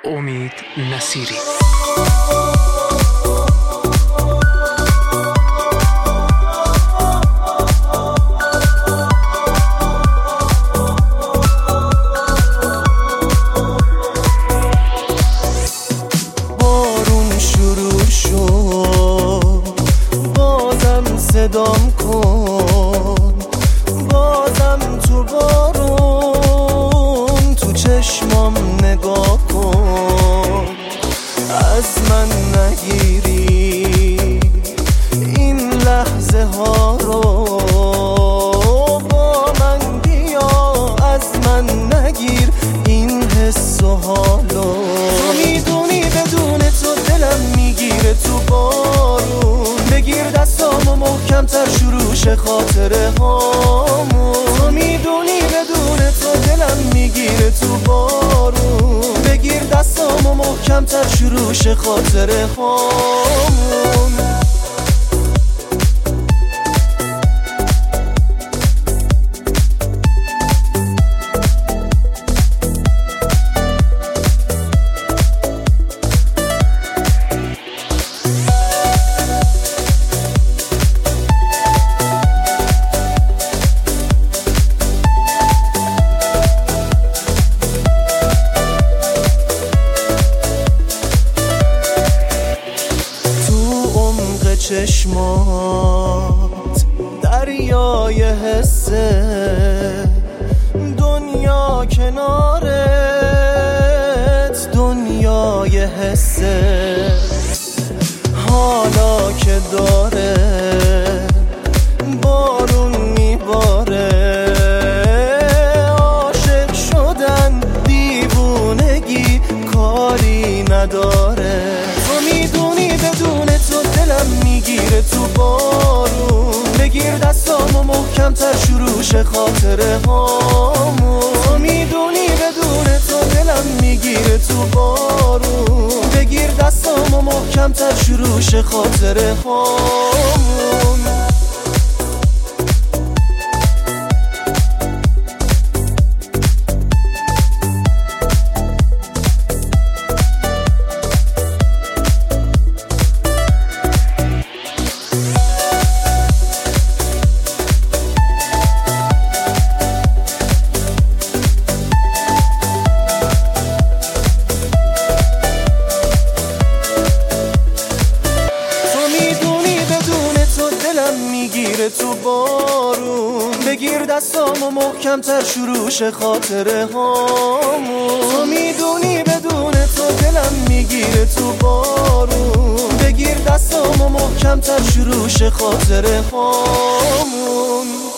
امید نصیری. بارون شروع شد، بازم صدام کن، بازم تو بارون تو چشمام نگاه کن. از من نگیری این لحظه ها رو، با من بیا از من نگیر این حس و حالو. تو میدونی بدون تو دلم میگیره تو بارون، بگیر دستامو محکمتر شروعش خاطره هامون. تو میدونی بدون تو دلم میگیره تو بارون، بگیر دستامو محکمتر شروعش خاطره هامون. چشمات دریای حسه، دنیا کنارت دنیای حسه. حالا که داره بارون میباره، عاشق شدن دیوونگی کاری نداره. تو میدونی بدون تو دلم میگیره تو بارون، بگیر دستامو محکمتر شروعش خاطره هامون. تو میدونی بدون تو دلم میگیره تو بارون، بگیر دستامو محکمتر شروعش خاطره هامون. میگیره تو بارون، بگیر دستامو محکمتر شروعش خاطره هامون. تو میدونی بدون تو دلم میگیره تو بارون، بگیر دستامو محکمتر شروعش خاطره هامون.